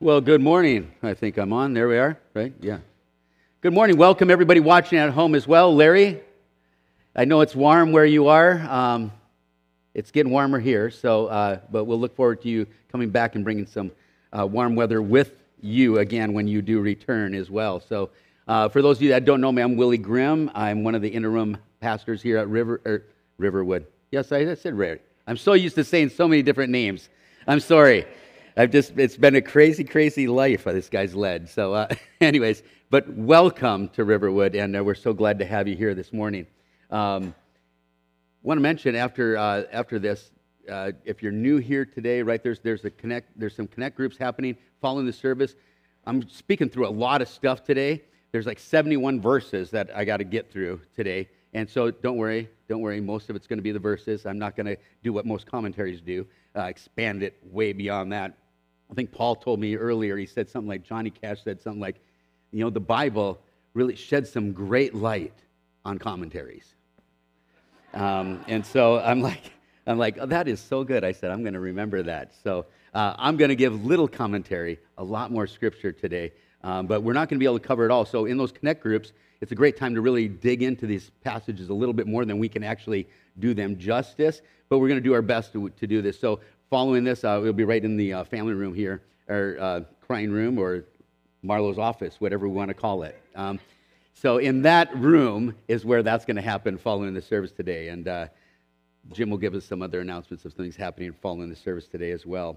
Well, good morning. I think I'm on. There we are, right? Yeah. Good morning. Welcome, everybody watching at home as well. Larry, I know it's warm where you are. It's getting warmer here, but we'll look forward to you coming back and bringing some warm weather with you again when you do return as well. So, for those of you that don't know me, I'm Willie Grimm. I'm one of the interim pastors here at Riverwood. Yes, I said Ray. I'm so used to saying so many different names. I'm sorry. It's been a crazy, crazy life this guy's led. So anyways, but welcome to Riverwood, and we're so glad to have you here this morning. Want to mention after this, if you're new here today, right, there's some connect groups happening following the service. I'm speaking through a lot of stuff today. There's like 71 verses that I got to get through today. And so don't worry, most of it's going to be the verses. I'm not going to do what most commentaries do, expand it way beyond that. I think Paul told me earlier, he said something like, Johnny Cash said something like, the Bible really sheds some great light on commentaries. And so I'm like, oh, that is so good. I said, I'm going to remember that. So I'm going to give little commentary, a lot more scripture today, but we're not going to be able to cover it all. So in those connect groups, it's a great time to really dig into these passages a little bit more than we can actually do them justice, but we're going to do our best to do this. So following this, we'll be right in the family room here, or crying room, or Marlo's office, whatever we want to call it. So in that room is where that's going to happen following the service today, and Jim will give us some other announcements of things happening following the service today as well.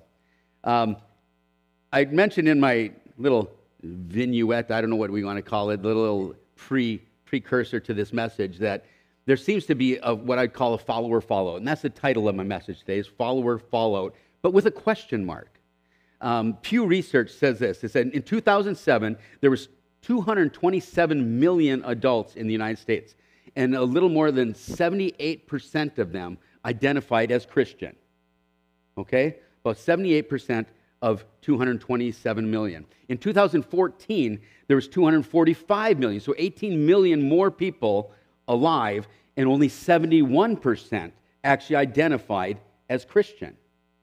I mentioned in my little vignette, I don't know what we want to call it, the little precursor to this message, that there seems to be what I'd call a follower fallout, and that's the title of my message today, is follower fallout, but with a question mark. Pew Research says this. It said in 2007, there was 227 million adults in the United States, and a little more than 78% of them identified as Christian. Okay? About 78% of 227 million. In 2014, there was 245 million, so 18 million more people alive, and only 71% actually identified as Christian.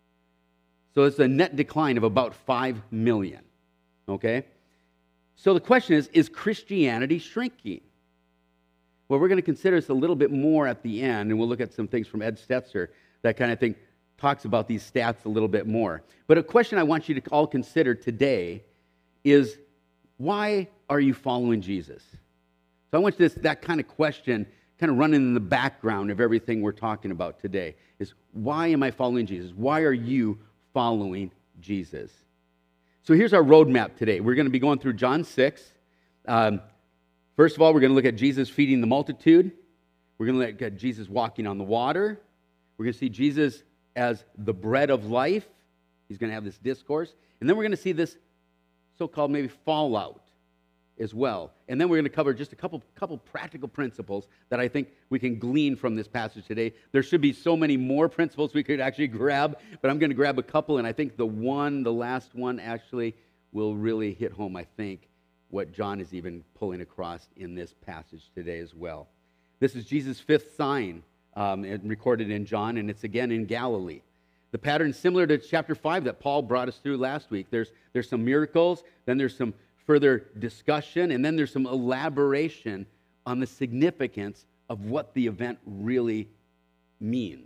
So it's a net decline of about 5 million, okay? So the question is Christianity shrinking? Well, we're going to consider this a little bit more at the end, and we'll look at some things from Ed Stetzer, that kind of thing, talks about these stats a little bit more. But a question I want you to all consider today is, why are you following Jesus? So I want that kind of question kind of running in the background of everything we're talking about today, is why am I following Jesus? Why are you following Jesus? So here's our roadmap today. We're going to be going through John 6. First of all, we're going to look at Jesus feeding the multitude. We're going to look at Jesus walking on the water. We're going to see Jesus as the bread of life. He's going to have this discourse. And then we're going to see this so-called maybe fallout as well. And then we're going to cover just a couple practical principles that I think we can glean from this passage today. There should be so many more principles we could actually grab, but I'm going to grab a couple, and I think the last one actually will really hit home, I think, what John is even pulling across in this passage today as well. This is Jesus' fifth sign, recorded in John, and it's again in Galilee. The pattern is similar to chapter 5 that Paul brought us through last week. There's some miracles, then there's some further discussion, and then there's some elaboration on the significance of what the event really means.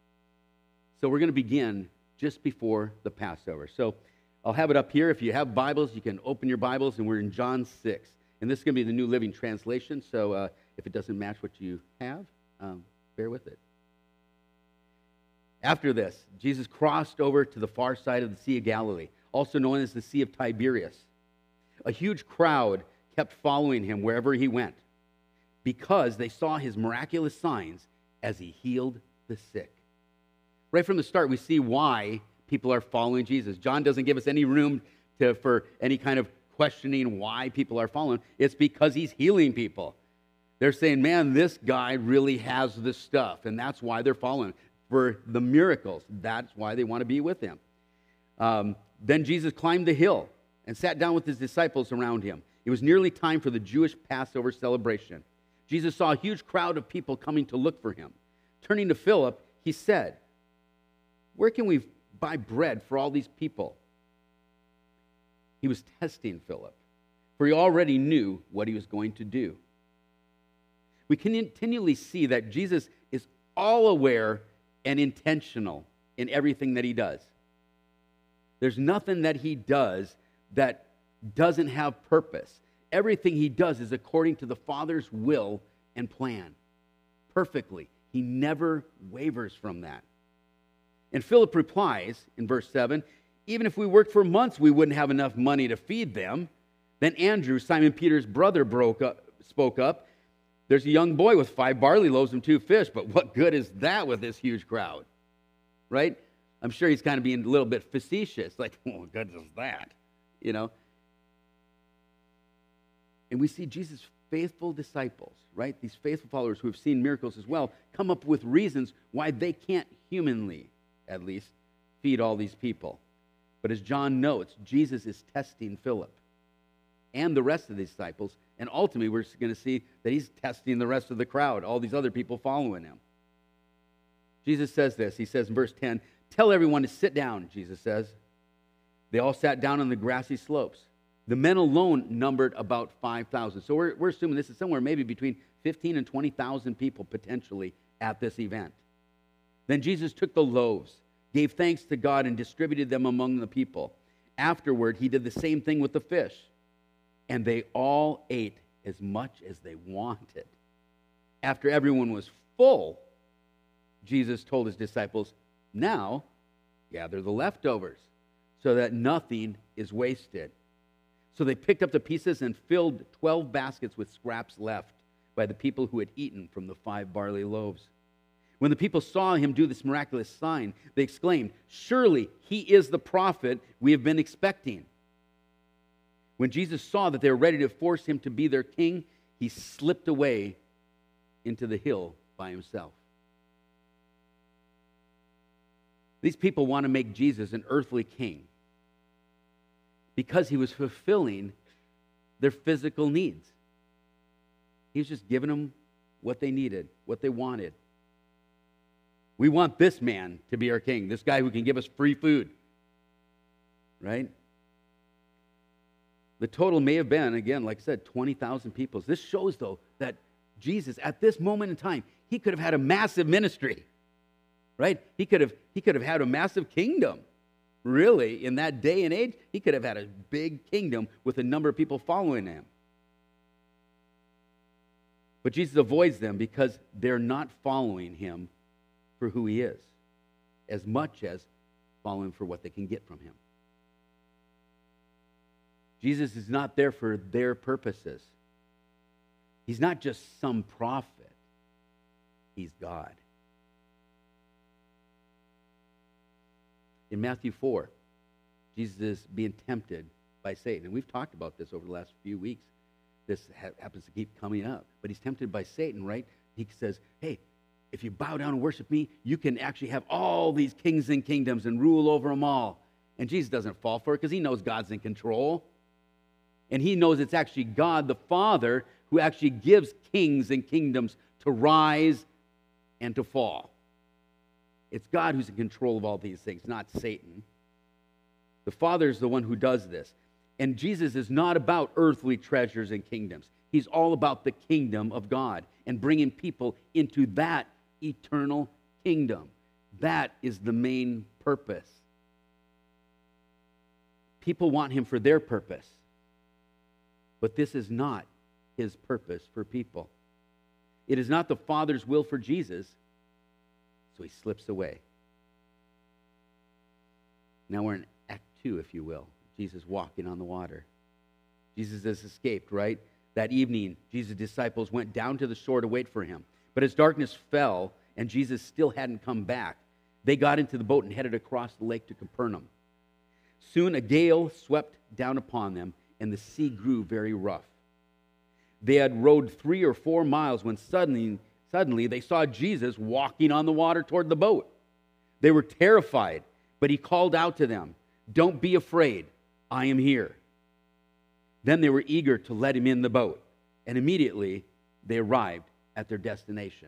So we're going to begin just before the Passover. So I'll have it up here. If you have Bibles, you can open your Bibles, and we're in John 6. And this is going to be the New Living Translation, so if it doesn't match what you have, bear with it. After this, Jesus crossed over to the far side of the Sea of Galilee, also known as the Sea of Tiberias. A huge crowd kept following him wherever he went because they saw his miraculous signs as he healed the sick. Right from the start, we see why people are following Jesus. John doesn't give us any room for any kind of questioning why people are following. It's because he's healing people. They're saying, man, this guy really has the stuff, and that's why they're following. For the miracles, that's why they want to be with him. Then Jesus climbed the hill and sat down with his disciples around him. It was nearly time for the Jewish Passover celebration. Jesus saw a huge crowd of people coming to look for him. Turning to Philip, he said, "Where can we buy bread for all these people?" He was testing Philip, for he already knew what he was going to do. We continually see that Jesus is all aware and intentional in everything that he does. There's nothing that he does that doesn't have purpose. Everything he does is according to the Father's will and plan. Perfectly. He never wavers from that. And Philip replies in verse 7, even if we worked for months, we wouldn't have enough money to feed them. Then Andrew, Simon Peter's brother, spoke up. There's a young boy with 5 barley loaves and 2 fish, but what good is that with this huge crowd? Right? I'm sure he's kind of being a little bit facetious, like, what good is that? You know? And we see Jesus' faithful disciples, right? These faithful followers who have seen miracles as well, come up with reasons why they can't humanly, at least, feed all these people. But as John notes, Jesus is testing Philip and the rest of the disciples, and ultimately we're going to see that he's testing the rest of the crowd, all these other people following him. Jesus says this. He says in verse 10, tell everyone to sit down, Jesus says. They all sat down on the grassy slopes. The men alone numbered about 5,000. So we're assuming this is somewhere maybe between 15 and 20,000 people potentially at this event. Then Jesus took the loaves, gave thanks to God, and distributed them among the people. Afterward, he did the same thing with the fish. And they all ate as much as they wanted. After everyone was full, Jesus told his disciples, now gather the leftovers so that nothing is wasted. So they picked up the pieces and filled 12 baskets with scraps left by the people who had eaten from the 5 barley loaves. When the people saw him do this miraculous sign, they exclaimed, surely he is the prophet we have been expecting. When Jesus saw that they were ready to force him to be their king, he slipped away into the hill by himself. These people want to make Jesus an earthly king because he was fulfilling their physical needs. He was just giving them what they needed, what they wanted. We want this man to be our king, this guy who can give us free food, right? The total may have been, again, like I said, 20,000 people. This shows, though, that Jesus, at this moment in time, he could have had a massive ministry, right? He could have had a massive kingdom. Really, in that day and age, he could have had a big kingdom with a number of people following him. But Jesus avoids them because they're not following him for who he is, as much as following for what they can get from him. Jesus is not there for their purposes. He's not just some prophet. He's God. In Matthew 4, Jesus is being tempted by Satan. And we've talked about this over the last few weeks. This happens to keep coming up. But he's tempted by Satan, right? He says, hey, if you bow down and worship me, you can actually have all these kings and kingdoms and rule over them all. And Jesus doesn't fall for it because he knows God's in control. And he knows it's actually God, the Father, who actually gives kings and kingdoms to rise and to fall. It's God who's in control of all these things, not Satan. The Father is the one who does this. And Jesus is not about earthly treasures and kingdoms. He's all about the kingdom of God and bringing people into that eternal kingdom. That is the main purpose. People want him for their purpose. But this is not his purpose for people. It is not the Father's will for Jesus, so he slips away. Now we're in Act 2, if you will. Jesus walking on the water. Jesus has escaped, right? That evening, Jesus' disciples went down to the shore to wait for him. But as darkness fell and Jesus still hadn't come back, they got into the boat and headed across the lake to Capernaum. Soon a gale swept down upon them, and the sea grew very rough. They had rowed 3 or 4 miles when suddenly they saw Jesus walking on the water toward the boat. They were terrified, but he called out to them, "Don't be afraid, I am here." Then they were eager to let him in the boat, and immediately they arrived at their destination.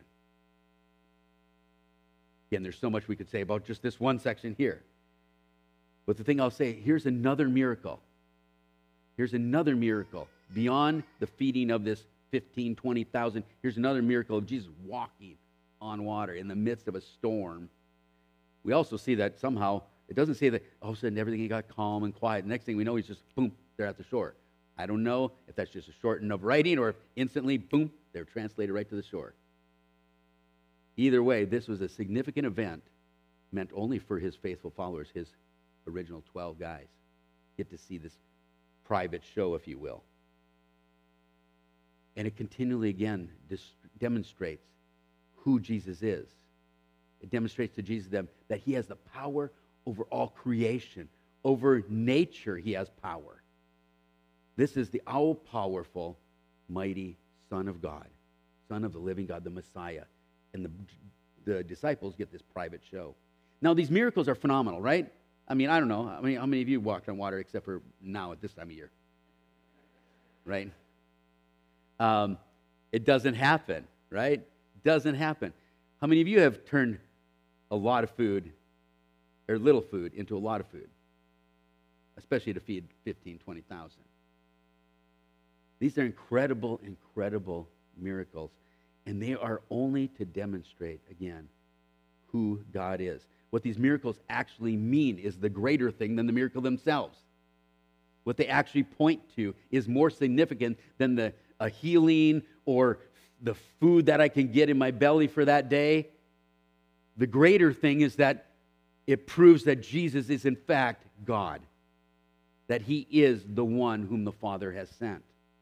Again, there's so much we could say about just this one section here. But the thing I'll say, here's another miracle Here's another miracle. Beyond the feeding of this 15, 20,000, here's another miracle of Jesus walking on water in the midst of a storm. We also see that somehow, it doesn't say that all of a sudden everything got calm and quiet. The next thing we know, he's just, boom, they're at the shore. I don't know if that's just a shorten of writing or if instantly, boom, they're translated right to the shore. Either way, this was a significant event meant only for his faithful followers, his original 12 guys. Get to see this private show, if you will. And it continually, again, demonstrates who Jesus is. It demonstrates to Jesus that he has the power over all creation. Over nature, he has power. This is the all-powerful, mighty Son of God, Son of the living God, the Messiah. And the disciples get this private show. Now, these miracles are phenomenal, right? I mean, I don't know. I mean, how many of you walked on water except for now at this time of year? Right? It doesn't happen, right? It doesn't happen. How many of you have turned a lot of food, or little food, into a lot of food? Especially to feed 15, 20,000. These are incredible, incredible miracles. And they are only to demonstrate, again, who God is. What these miracles actually mean is the greater thing than the miracle themselves. What they actually point to is more significant than a healing or the food that I can get in my belly for that day. The greater thing is that it proves that Jesus is in fact God, that he is the one whom the Father has sent.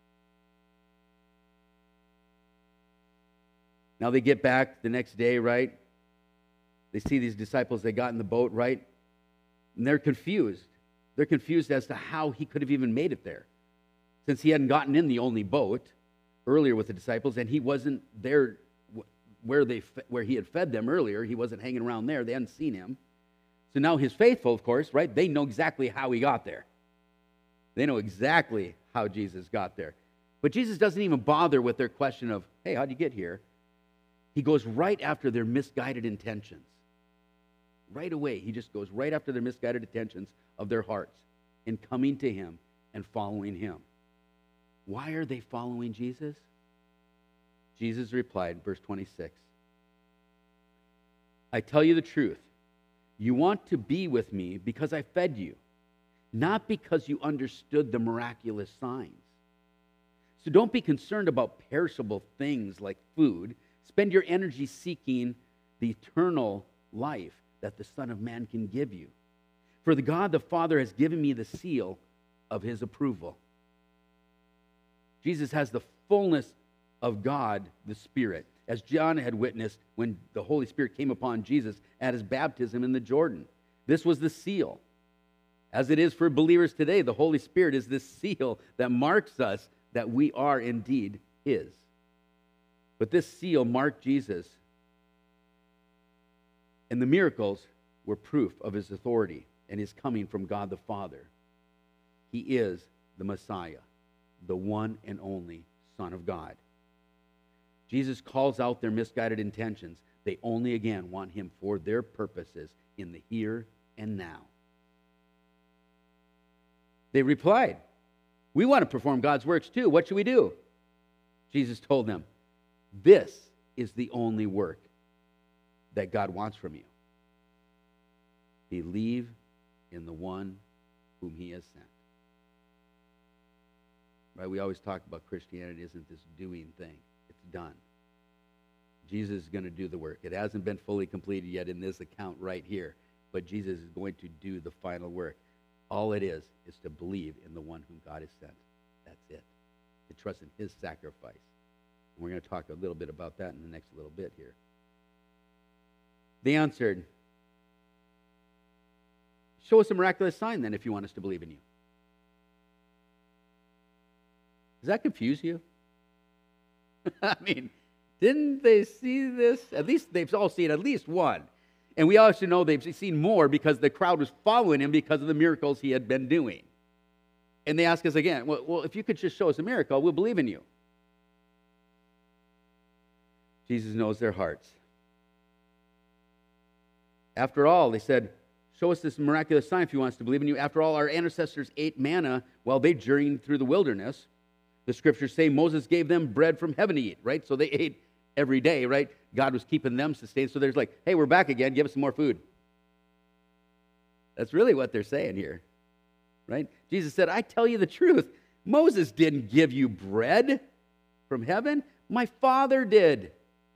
Now they get back the next day, right? They see these disciples, they got in the boat, right? And they're confused. They're confused as to how he could have even made it there, since he hadn't gotten in the only boat earlier with the disciples, and he wasn't there where he had fed them earlier. He wasn't hanging around there. They hadn't seen him. So now his faithful, of course, right? They know exactly how he got there. They know exactly how Jesus got there. But Jesus doesn't even bother with their question of, hey, how'd you get here? He goes right after their misguided intentions. Right away, he just goes right after their misguided intentions of their hearts in coming to him and following him. Why are they following Jesus? Jesus replied, verse 26, I tell you the truth. You want to be with me because I fed you, not because you understood the miraculous signs. So don't be concerned about perishable things like food. Spend your energy seeking the eternal life that the Son of Man can give you. For the God the Father has given me the seal of his approval. Jesus has the fullness of God, the Spirit, as John had witnessed when the Holy Spirit came upon Jesus at his baptism in the Jordan. This was the seal. As it is for believers today, the Holy Spirit is this seal that marks us that we are indeed his. But this seal marked Jesus, and the miracles were proof of his authority and his coming from God the Father. He is the Messiah, the one and only Son of God. Jesus calls out their misguided intentions. They only again want him for their purposes in the here and now. They replied, we want to perform God's works too. What should we do? Jesus told them, this is the only work that God wants from you. Believe in the one whom he has sent. Right? We always talk about Christianity isn't this doing thing. It's done. Jesus is going to do the work. It hasn't been fully completed yet in this account right here, but Jesus is going to do the final work. All it is to believe in the one whom God has sent. That's it. To trust in his sacrifice. And we're going to talk a little bit about that in the next little bit here. They answered, show us a miraculous sign then if you want us to believe in you. Does that confuse you? I mean, didn't they see this? At least they've all seen at least one. And we also know they've seen more because the crowd was following him because of the miracles he had been doing. And they ask us again, well, if you could just show us a miracle, we'll believe in you. Jesus knows their hearts. After all, they said, show us this miraculous sign if he wants to believe in you. After all, our ancestors ate manna while they journeyed through the wilderness. The scriptures say Moses gave them bread from heaven to eat, right? So they ate every day, right? God was keeping them sustained. So there's like, hey, we're back again. Give us some more food. That's really what they're saying here, right? Jesus said, I tell you the truth. Moses didn't give you bread from heaven. My Father did.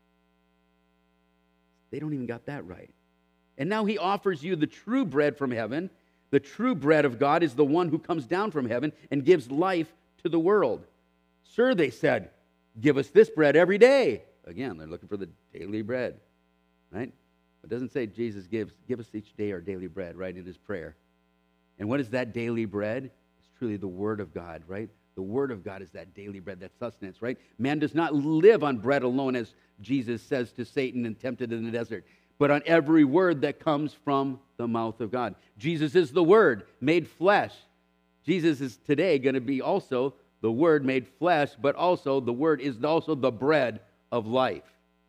They don't even got that right. And now he offers you the true bread from heaven. The true bread of God is the one who comes down from heaven and gives life to the world. Sir, they said, give us this bread every day. Again, they're looking for the daily bread, right? It doesn't say Jesus give us each day our daily bread, right, in his prayer. And what is that daily bread? It's truly the Word of God, right? The Word of God is that daily bread, that sustenance, right? Man does not live on bread alone, as Jesus says to Satan and tempted in the desert, but on every word that comes from the mouth of God. Jesus is the Word made flesh. Jesus is today going to be also the Word made flesh, but also the Word is also the bread of life.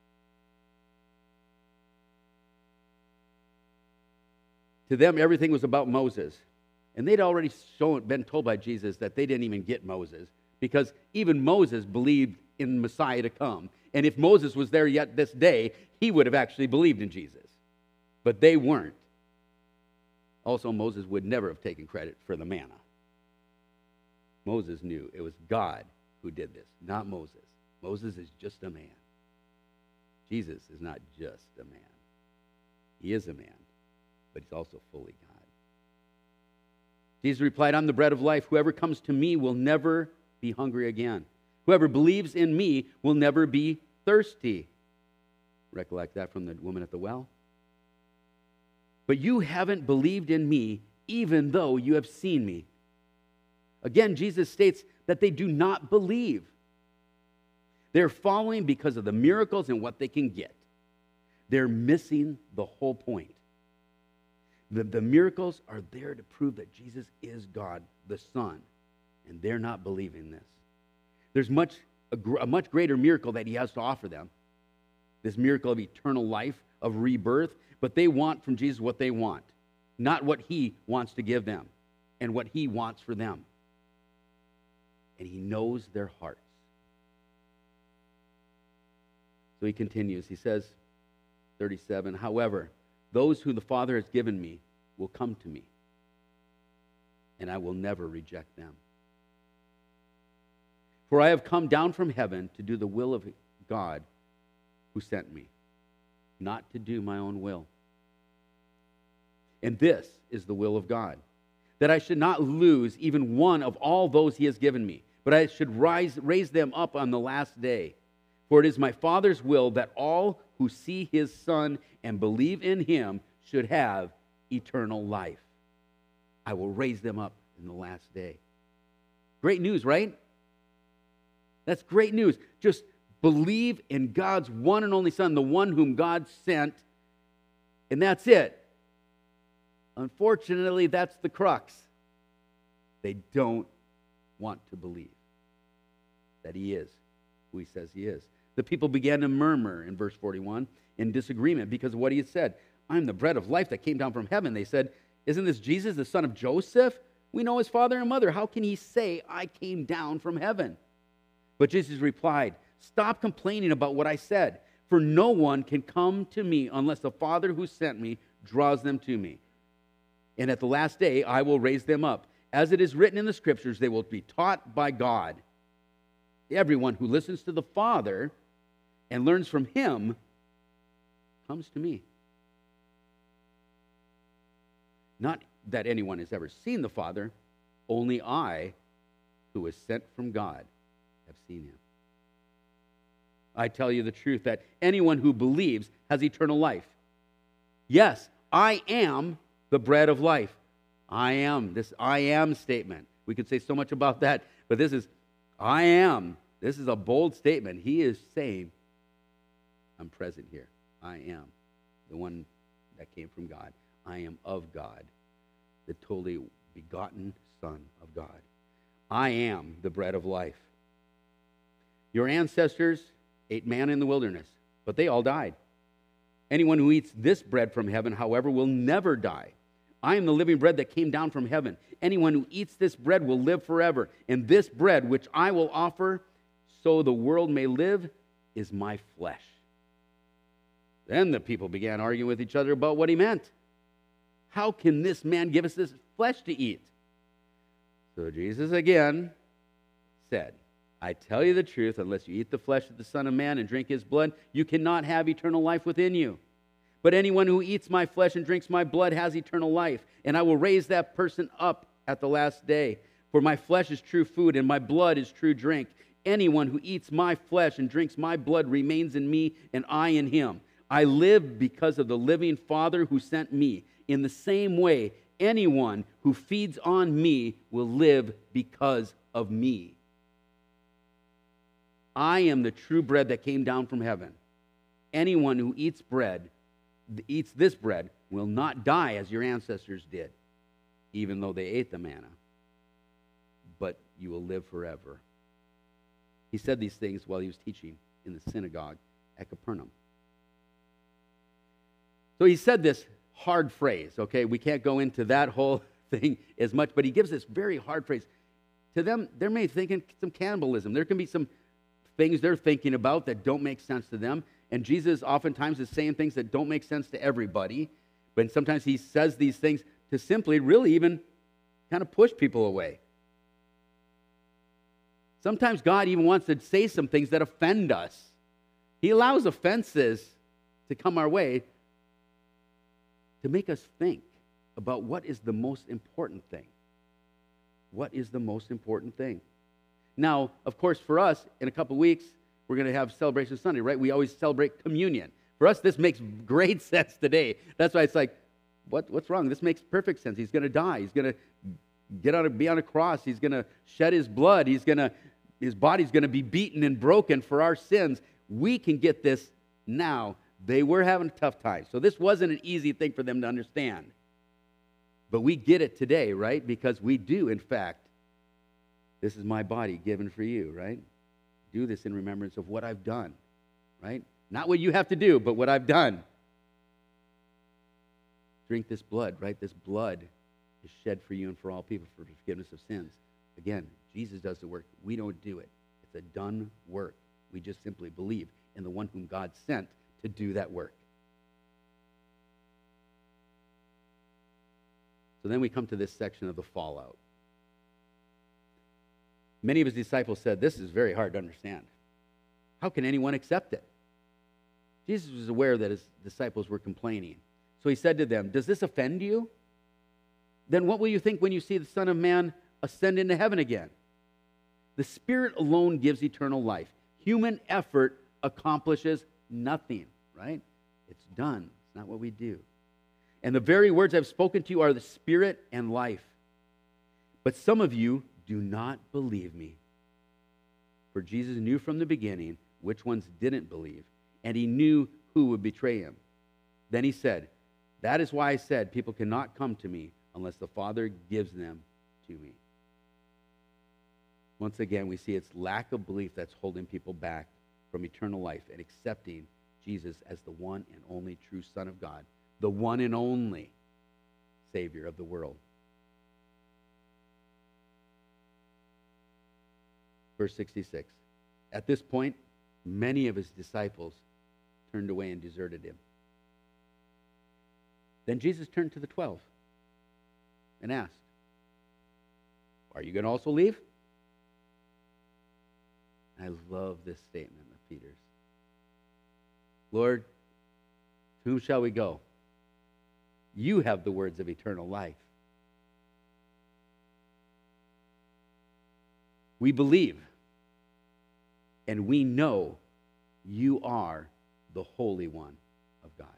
To them, everything was about Moses. And they'd already been told by Jesus that they didn't even get Moses, because even Moses believed in Messiah to come. And if Moses was there yet this day, he would have actually believed in Jesus. But they weren't. Also, Moses would never have taken credit for the manna. Moses knew it was God who did this, not Moses. Moses is just a man. Jesus is not just a man. He is a man, but he's also fully God. Jesus replied, I'm the bread of life. Whoever comes to me will never be hungry again. Whoever believes in me will never be thirsty. Recollect that from the woman at the well. But you haven't believed in me, even though you have seen me. Again, Jesus states that they do not believe. They're following because of the miracles and what they can get. They're missing the whole point. The miracles are there to prove that Jesus is God, the Son, and they're not believing this. There's a much greater miracle that he has to offer them, this miracle of eternal life, of rebirth, but they want from Jesus what they want, not what he wants to give them and what he wants for them. And he knows their hearts. So he continues. He says, 37, however, those who the Father has given me will come to me, and I will never reject them. For I have come down from heaven to do the will of God who sent me, not to do my own will. And this is the will of God, that I should not lose even one of all those he has given me, but I should raise them up on the last day. For it is my Father's will that all who see his Son and believe in him should have eternal life. I will raise them up in the last day. Great news, right? That's great news. Just believe in God's one and only Son, the one whom God sent, and that's it. Unfortunately, that's the crux. They don't want to believe that he is who he says he is. The people began to murmur in verse 41 in disagreement because of what he had said. I'm the bread of life that came down from heaven. They said, isn't this Jesus, the son of Joseph? We know his father and mother. How can he say, I came down from heaven? But Jesus replied, stop complaining about what I said, for no one can come to me unless the Father who sent me draws them to me. And at the last day, I will raise them up. As it is written in the Scriptures, they will be taught by God. Everyone who listens to the Father and learns from him comes to me. Not that anyone has ever seen the Father, only I, who was sent from God, have seen him. I tell you the truth that anyone who believes has eternal life. Yes, I am the bread of life. I am, this I am statement. We could say so much about that, but this is I am. This is a bold statement. He is saying, I'm present here. I am the one that came from God. I am of God, the totally begotten Son of God. I am the bread of life. Your ancestors ate manna in the wilderness, but they all died. Anyone who eats this bread from heaven, however, will never die. I am the living bread that came down from heaven. Anyone who eats this bread will live forever. And this bread which I will offer so the world may live is my flesh. Then the people began arguing with each other about what he meant. How can this man give us this flesh to eat? So Jesus again said, I tell you the truth, unless you eat the flesh of the Son of Man and drink his blood, you cannot have eternal life within you. But anyone who eats my flesh and drinks my blood has eternal life, and I will raise that person up at the last day. For my flesh is true food, and my blood is true drink. Anyone who eats my flesh and drinks my blood remains in me, and I in him. I live because of the living Father who sent me. In the same way, anyone who feeds on me will live because of me. I am the true bread that came down from heaven. Anyone who eats this bread will not die as your ancestors did, even though they ate the manna, but you will live forever. He said these things while he was teaching in the synagogue at Capernaum. So he said this hard phrase, okay? We can't go into that whole thing as much, but he gives this very hard phrase. To them, they're maybe thinking some cannibalism. There can be some things they're thinking about that don't make sense to them. And Jesus oftentimes is saying things that don't make sense to everybody. But sometimes he says these things to simply really even kind of push people away. Sometimes God even wants to say some things that offend us. He allows offenses to come our way to make us think about what is the most important thing. What is the most important thing? Now, of course, for us, in a couple weeks, we're going to have Celebration Sunday, right? We always celebrate communion. For us, this makes great sense today. That's why it's like, what's wrong? This makes perfect sense. He's going to die. He's going to be on a cross. He's going to shed his blood. His body's going to be beaten and broken for our sins. We can get this now. They were having a tough time. So this wasn't an easy thing for them to understand. But we get it today, right? Because we do, in fact, this is my body given for you, right? Do this in remembrance of what I've done, right? Not what you have to do, but what I've done. Drink this blood, right? This blood is shed for you and for all people for forgiveness of sins. Again, Jesus does the work. We don't do it. It's a done work. We just simply believe in the one whom God sent to do that work. So then we come to this section of the fallout. Many of his disciples said, this is very hard to understand. How can anyone accept it? Jesus was aware that his disciples were complaining. So he said to them, does this offend you? Then what will you think when you see the Son of Man ascend into heaven again? The Spirit alone gives eternal life. Human effort accomplishes nothing, right? It's done. It's not what we do. And the very words I've spoken to you are the Spirit and life. But some of you do not believe me. For Jesus knew from the beginning which ones didn't believe, and he knew who would betray him. Then he said, that is why I said people cannot come to me unless the Father gives them to me. Once again, we see it's lack of belief that's holding people back from eternal life and accepting Jesus as the one and only true Son of God, the one and only Savior of the world. Verse 66. At this point, many of his disciples turned away and deserted him. Then Jesus turned to the 12 and asked, are you going to also leave? I love this statement of Peter's. Lord, to whom shall we go? You have the words of eternal life. We believe, and we know you are the Holy One of God.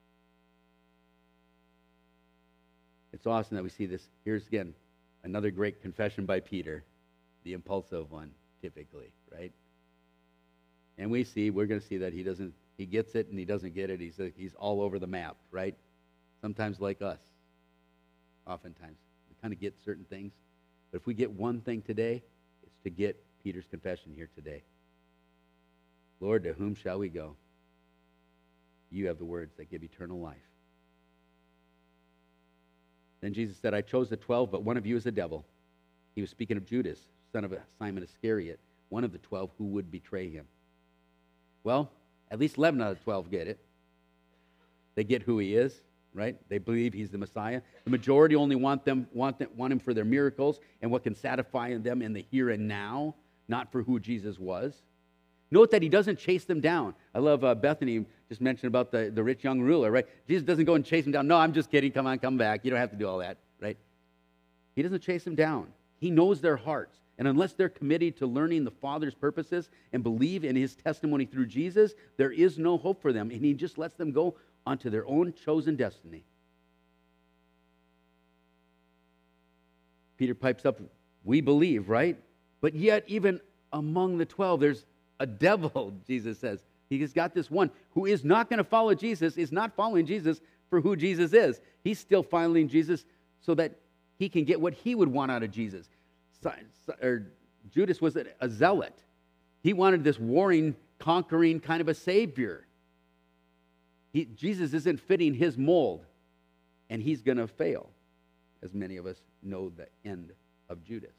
It's awesome that we see this. Here's again another great confession by Peter, the impulsive one, typically, right? And we're going to see that he gets it and he doesn't get it. He's all over the map, right? Sometimes like us. Oftentimes. We kind of get certain things. But if we get one thing today, it's to get Peter's confession here today. Lord, to whom shall we go? You have the words that give eternal life. Then Jesus said, I chose the 12, but one of you is a devil. He was speaking of Judas, son of Simon Iscariot, one of the 12 who would betray him. Well, at least 11 out of 12 get it. They get who he is, right? They believe he's the Messiah. The majority only want him for their miracles and what can satisfy them in the here and now, not for who Jesus was. Note that he doesn't chase them down. I love Bethany just mentioned about the rich young ruler, right? Jesus doesn't go and chase him down. No, I'm just kidding. Come on, come back. You don't have to do all that, right? He doesn't chase them down. He knows their hearts. And unless they're committed to learning the Father's purposes and believe in his testimony through Jesus, there is no hope for them. And he just lets them go onto their own chosen destiny. Peter pipes up, we believe, right? But yet, even among the 12, there's a devil, Jesus says. He's got this one who is not going to follow Jesus, is not following Jesus for who Jesus is. He's still following Jesus so that he can get what he would want out of Jesus. Judas was a zealot. He wanted this warring, conquering kind of a savior. Jesus isn't fitting his mold, and he's going to fail, as many of us know the end of Judas.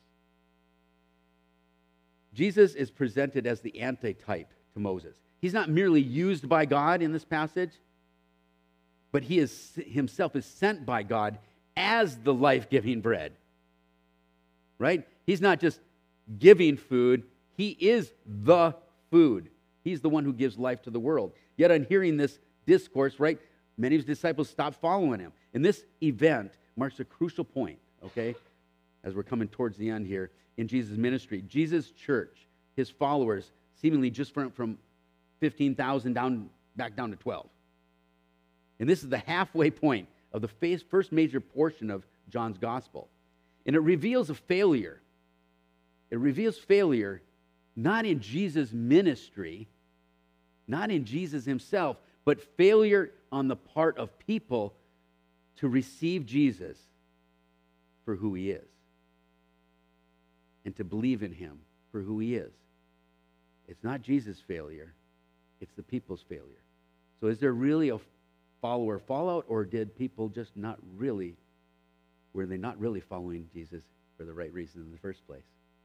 Jesus is presented as the antitype to Moses. He's not merely used by God in this passage, but he himself is sent by God as the life-giving bread. Right? He's not just giving food, he is the food. He's the one who gives life to the world. Yet on hearing this discourse, right, many of his disciples stopped following him. And this event marks a crucial point, okay, as we're coming towards the end here in Jesus' ministry. Jesus' church, his followers, seemingly just from 15,000 back down to 12. And this is the halfway point of the first major portion of John's gospel. And it reveals a failure. It reveals failure not in Jesus' ministry, not in Jesus himself, but failure on the part of people to receive Jesus for who he is and to believe in him for who he is. It's not Jesus' failure, it's the people's failure. So is there really a follower fallout, or did people just were they not really following Jesus for the right reason in the first place?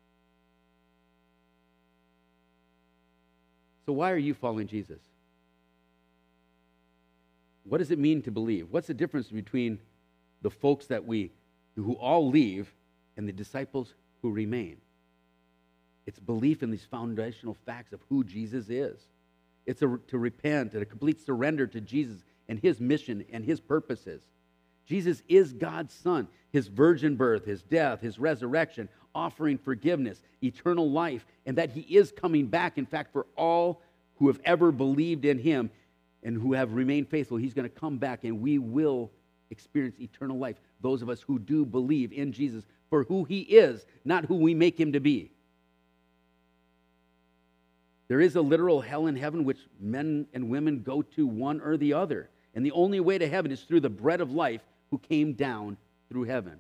So why are you following Jesus? What does it mean to believe? What's the difference between the folks who all leave and the disciples who remain? It's belief in these foundational facts of who Jesus is. It's to repent and a complete surrender to Jesus and his mission and his purposes. Jesus is God's Son, his virgin birth, his death, his resurrection, offering forgiveness, eternal life, and that he is coming back, in fact, for all who have ever believed in him and who have remained faithful. He's going to come back and we will experience eternal life, those of us who do believe in Jesus for who he is, not who we make him to be. There is a literal hell and heaven which men and women go to, one or the other. And the only way to heaven is through the bread of life who came down from heaven.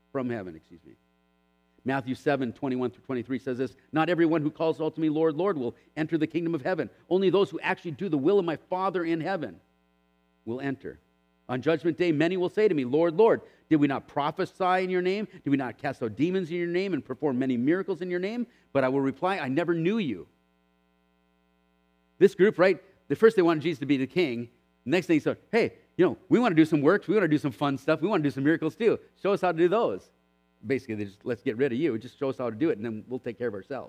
Matthew 7:21-23 says this, not everyone who calls out to me, Lord, Lord, will enter the kingdom of heaven. Only those who actually do the will of my Father in heaven will enter. On judgment day, many will say to me, Lord, Lord, did we not prophesy in your name? Did we not cast out demons in your name and perform many miracles in your name? But I will reply, I never knew you. This group, right, the first they wanted Jesus to be the king. The next thing he said, hey, we want to do some works. We want to do some fun stuff. We want to do some miracles too. Show us how to do those. Basically, let's get rid of you. Just show us how to do it, and then we'll take care of ourselves.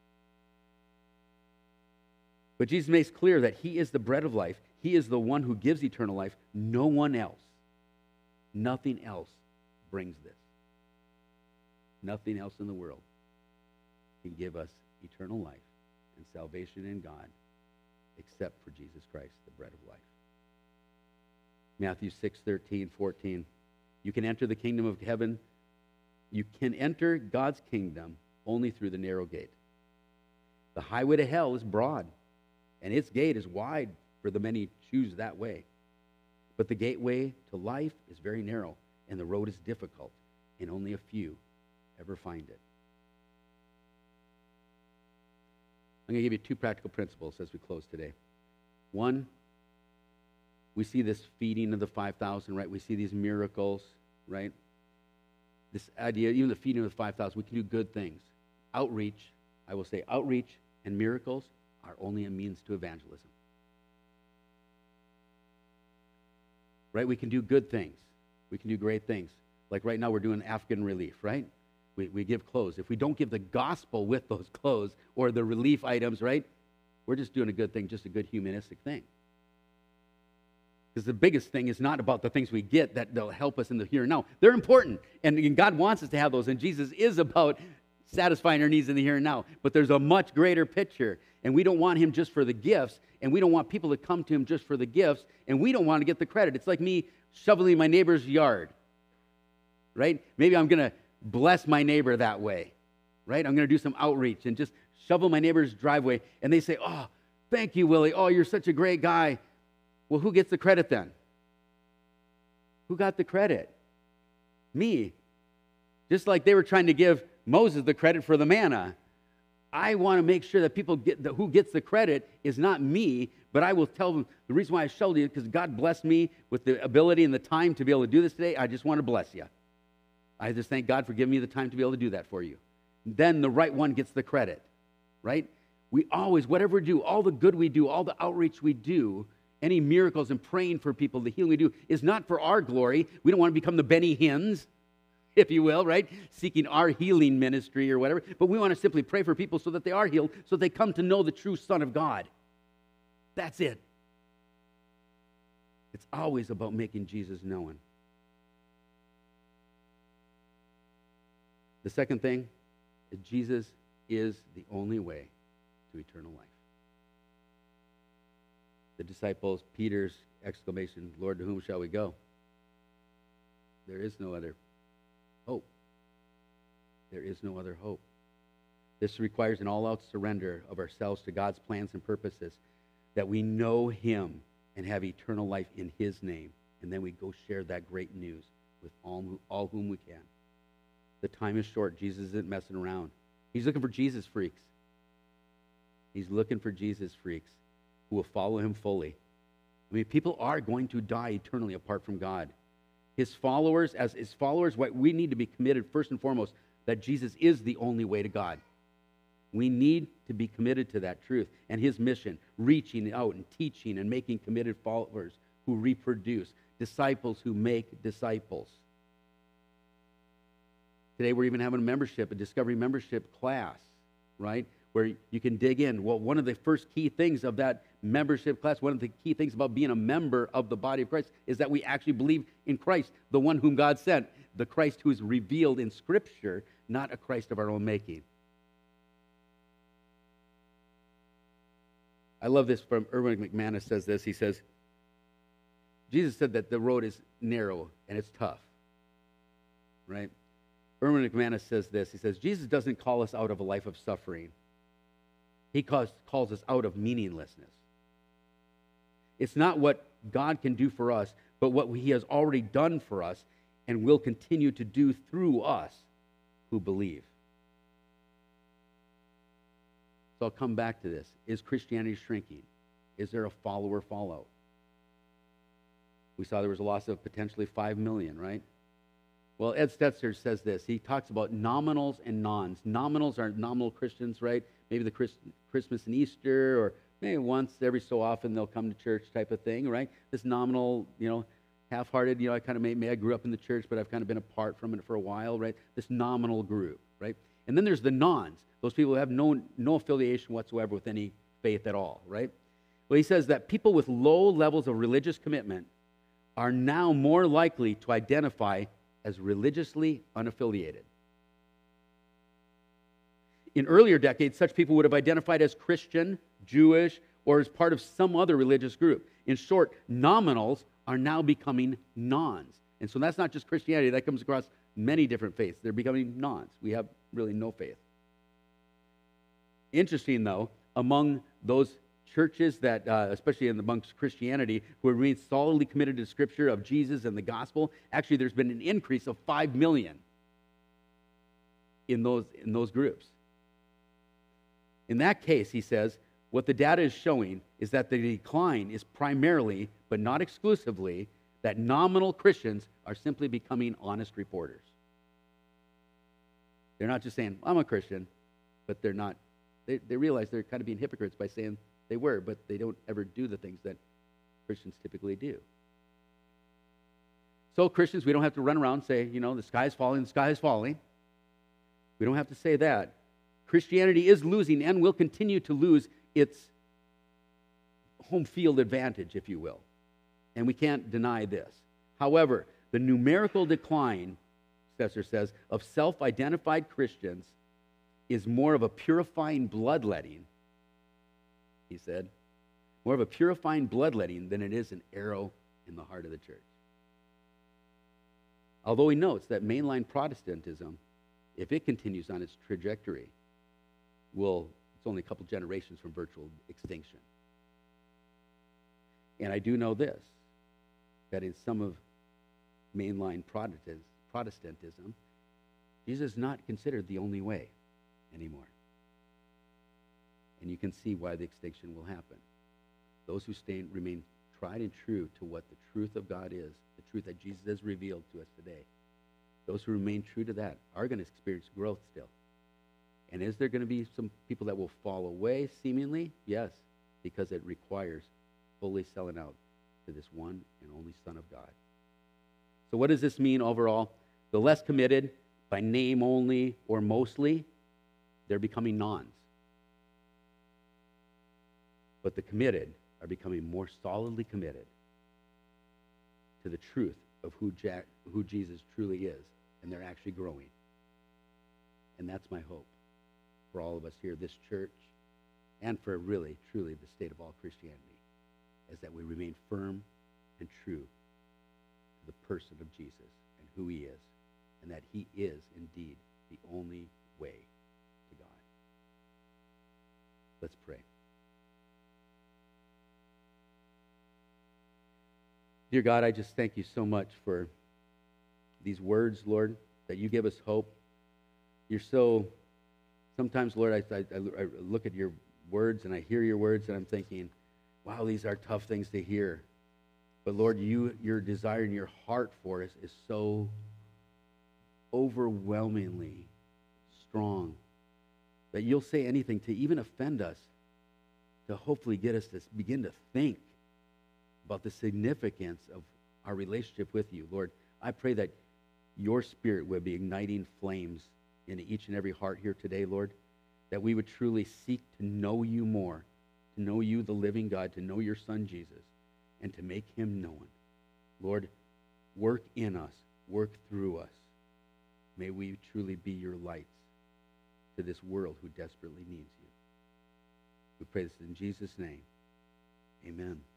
But Jesus makes clear that he is the bread of life. He is the one who gives eternal life. No one else, nothing else brings this. Nothing else in the world can give us eternal life and salvation in God except for Jesus Christ, the bread of life. Matthew 6:13-14. You can enter the kingdom of heaven. You can enter God's kingdom only through the narrow gate. The highway to hell is broad, and its gate is wide for the many choose that way. But the gateway to life is very narrow, and the road is difficult, and only a few ever find it. I'm going to give you two practical principles as we close today. One, we see this feeding of the 5,000, right? We see these miracles, right? this idea, even the feeding of the 5,000, we can do good things. Outreach, I will say, outreach and miracles are only a means to evangelism. Right? We can do good things. We can do great things. Like right now, we're doing African relief, right? We give clothes. If we don't give the gospel with those clothes or the relief items, right, we're just doing a good thing, just a good humanistic thing. Because the biggest thing is not about the things we get that they'll help us in the here and now. They're important, and God wants us to have those, and Jesus is about satisfying our needs in the here and now. But there's a much greater picture, and we don't want him just for the gifts, and we don't want people to come to him just for the gifts, and we don't want to get the credit. It's like me shoveling my neighbor's yard, right? Maybe I'm going to bless my neighbor that way, right? I'm going to do some outreach and just shovel my neighbor's driveway, and they say, oh, thank you, Willie. Oh, you're such a great guy. Well, who gets the credit then? Who got the credit? Me. Just like they were trying to give Moses the credit for the manna. I want to make sure that people get who gets the credit is not me, but I will tell them the reason why I shoveled you because God blessed me with the ability and the time to be able to do this today. I just want to bless you. I just thank God for giving me the time to be able to do that for you. Then the right one gets the credit, right? We always, whatever we do, all the good we do, all the outreach we do, any miracles and praying for people, the healing we do, is not for our glory. We don't want to become the Benny Hinn's, if you will, right? Seeking our healing ministry or whatever. But we want to simply pray for people so that they are healed, so they come to know the true Son of God. That's it. It's always about making Jesus known. The second thing is Jesus is the only way to eternal life. The disciples, Peter's exclamation, Lord, to whom shall we go? There is no other hope. There is no other hope. This requires an all-out surrender of ourselves to God's plans and purposes, that we know him and have eternal life in his name, and then we go share that great news with all whom we can. The time is short. Jesus isn't messing around. He's looking for Jesus freaks. He's looking for Jesus freaks who will follow him fully. I mean, people are going to die eternally apart from God. His followers, what we need to be committed first and foremost, that Jesus is the only way to God. We need to be committed to that truth and his mission, reaching out and teaching and making committed followers who reproduce, disciples who make disciples. Today we're even having a discovery membership class, right? Where you can dig in. Well, one of the first key things of that membership class, one of the key things about being a member of the body of Christ is that we actually believe in Christ, the one whom God sent, the Christ who is revealed in Scripture, not a Christ of our own making. I love this from Erwin McManus says this. He says, Jesus said that the road is narrow and it's tough, right? Erwin McManus says this. He says, Jesus doesn't call us out of a life of suffering. He calls us out of meaninglessness. It's not what God can do for us, but what he has already done for us and will continue to do through us who believe. So I'll come back to this. Is Christianity shrinking? Is there a follower fallout? We saw there was a loss of potentially 5 million, right? Well, Ed Stetzer says this. He talks about nominals and nons. Nominals are nominal Christians, right? Maybe the Christmas and Easter, or maybe once every so often they'll come to church type of thing, right? This nominal, half-hearted, I kind of I grew up in the church, but I've kind of been apart from it for a while, right? This nominal group, right? And then there's the nons, those people who have no affiliation whatsoever with any faith at all, right? Well, he says that people with low levels of religious commitment are now more likely to identify as religiously unaffiliated. In earlier decades, such people would have identified as Christian, Jewish, or as part of some other religious group. In short, nominals are now becoming nons. And so that's not just Christianity. That comes across many different faiths. They're becoming nons. We have really no faith. Interesting, though, among those churches that, especially amongst Christianity, who remain solidly committed to Scripture of Jesus and the gospel, actually there's been an increase of 5 million in those groups. In that case, he says, what the data is showing is that the decline is primarily, but not exclusively, that nominal Christians are simply becoming honest reporters. They're not just saying, I'm a Christian, but they're not. They realize they're kind of being hypocrites by saying they were, but they don't ever do the things that Christians typically do. So Christians, we don't have to run around and say, the sky is falling, the sky is falling. We don't have to say that. Christianity is losing and will continue to lose its home field advantage, if you will. And we can't deny this. However, the numerical decline, Stetzer says, of self-identified Christians is more of a purifying bloodletting, he said, more of a purifying bloodletting than it is an arrow in the heart of the church. Although he notes that mainline Protestantism, if it continues on its trajectory, it's only a couple generations from virtual extinction. And I do know this, that in some of mainline Protestantism, Jesus is not considered the only way anymore. And you can see why the extinction will happen. Those who remain tried and true to what the truth of God is, the truth that Jesus has revealed to us today, those who remain true to that are going to experience growth still. And is there going to be some people that will fall away, seemingly? Yes, because it requires fully selling out to this one and only Son of God. So what does this mean overall? The less committed, by name only or mostly, they're becoming nons. But the committed are becoming more solidly committed to the truth of who Jesus truly is, and they're actually growing. And that's my hope for all of us here, this church, and for really, truly the state of all Christianity, is that we remain firm and true to the person of Jesus and who he is, and that he is indeed the only way to God. Let's pray. Dear God, I just thank you so much for these words, Lord, that you give us hope. You're so, sometimes, Lord, I look at your words and I hear your words and I'm thinking, wow, these are tough things to hear. But Lord, your desire and your heart for us is so overwhelmingly strong that you'll say anything to even offend us, to hopefully get us to begin to think about the significance of our relationship with you. Lord, I pray that your Spirit would be igniting flames in each and every heart here today, Lord, that we would truly seek to know you more, to know you, the living God, to know your Son, Jesus, and to make him known. Lord, work in us, work through us. May we truly be your lights to this world who desperately needs you. We pray this in Jesus' name. Amen.